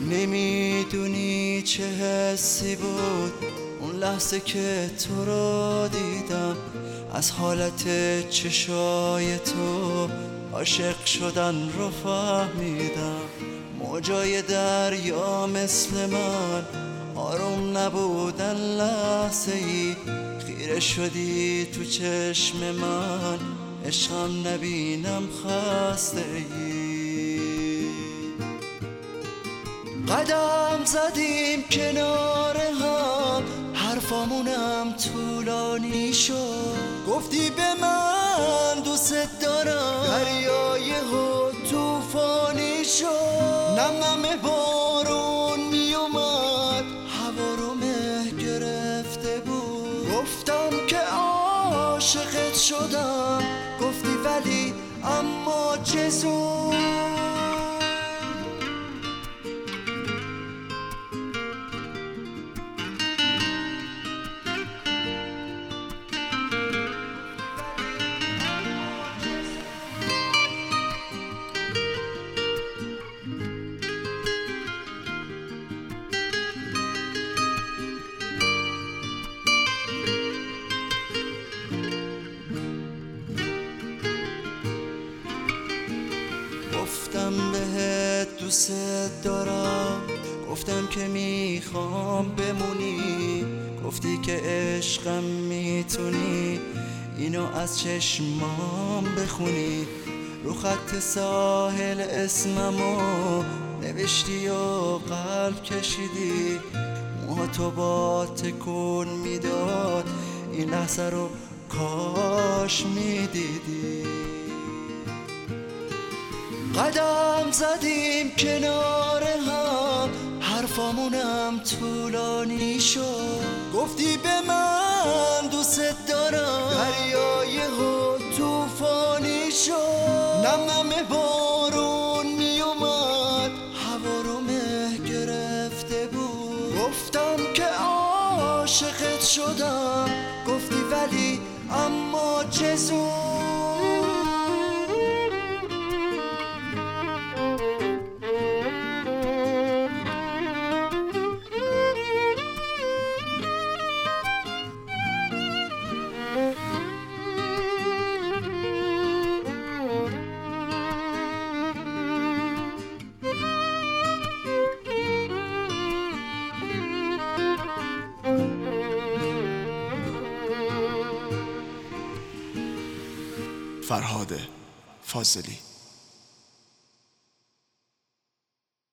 نمیدونی چه حسی بود اون لحظه که تو رو دیدم، از حالت چشای تو عاشق شدن رو فهمیدم. موجای دریا مثل من آروم نبودن، لحظه ای خیره شدی تو چشم من، عشقم نبینم خسته ای. قدم زدیم کنار هم، حرفامونم طولانی شد، گفتی به من دوست دارم، دریای ها توفانی شد. نم بارون می اومد، هوا رو مه گرفته بود، گفتم که عاشقت شدم، گفتی ولی اما چه زود. گفتم بهت دوست دارم، گفتم که میخوام بمونی، گفتی که عشقم میتونی اینو از چشمام بخونی. رو خط ساحل اسممو نوشتی و قلب کشیدی، موهاتو با تکون میداد، این لحظه رو کاش میدیدی. قدم زدیم کنار هم، حرفامونم طولانی شد، گفتی به من دوست دارم، دریای ها توفانی شد. نم بارون می اومد، هوا رو مه گرفته بود، گفتم که عاشقت شدم، گفتی ولی اما چه زود. فرهاد فاضلی.